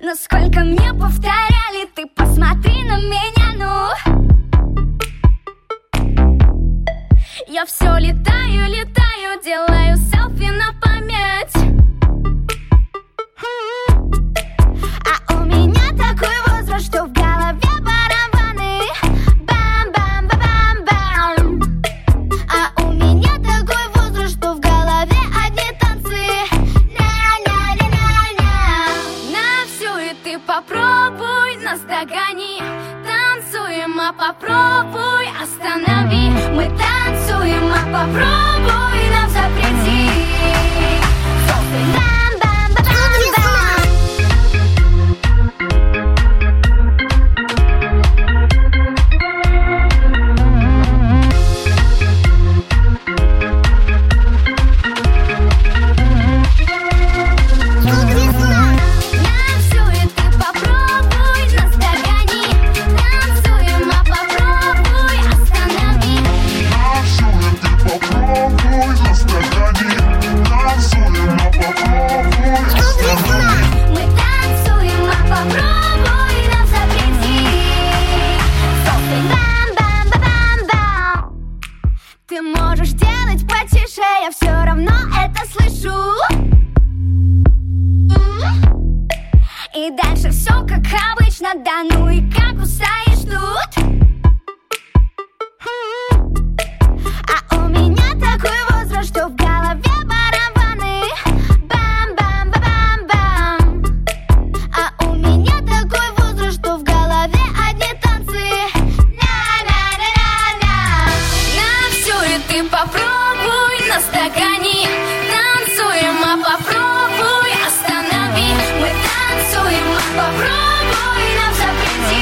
Но сколько мне повторяли, ты посмотри на меня, ну. Я все летаю, летаю, делаю селфи на память. А у меня такой возраст, что в голове барабаны. Бам-бам-бам-бам-бам. А у меня такой возраст, что в голове одни танцы. Ня-ня-ня-ня-ня. На всю и ты попробуй, нас догони. Танцуем, а попробуй останови. Мы танцуем, а попробуй нам запрети. Ты можешь делать потише, я все равно это слышу. И дальше все как обычно, да ну и как устоишь тут. А у меня такой возраст, что в голове барабаны. Бам-бам-бам-бам-бам. А у меня такой возраст, что в голове одни танцы. Ты попробуй, нас догони. Танцуем, а попробуй останови. Мы танцуем, а попробуй нам запрети.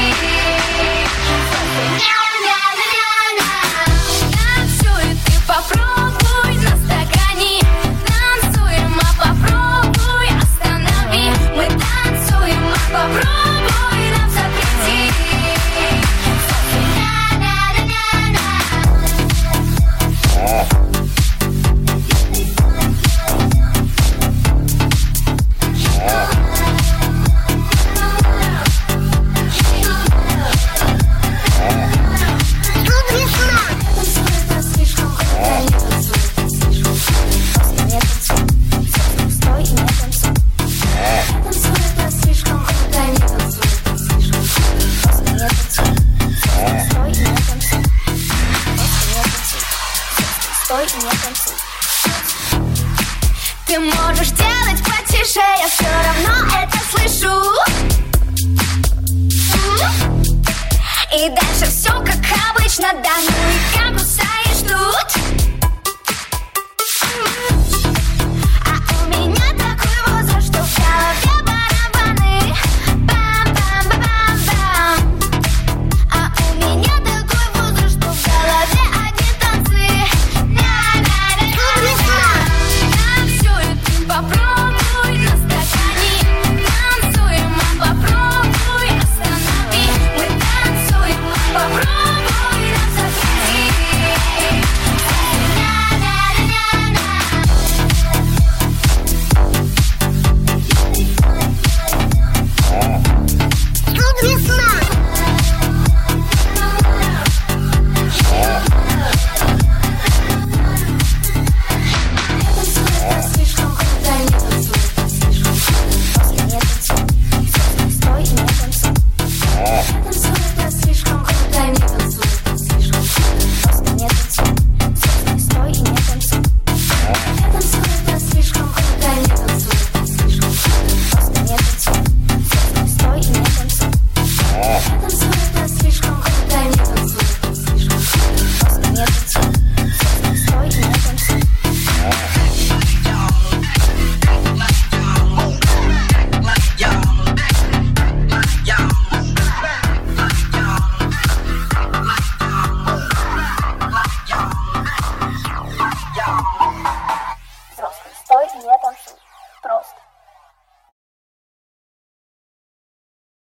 Ня-ня-ня-ня-ня. Танцуй, ты попробуй, нас догони. Танцуем, а попробуй останови. Мы танцуем, а попробуй нам запрети. Ты можешь делать потише, я все равно это слышу. И дальше все как обычно, да.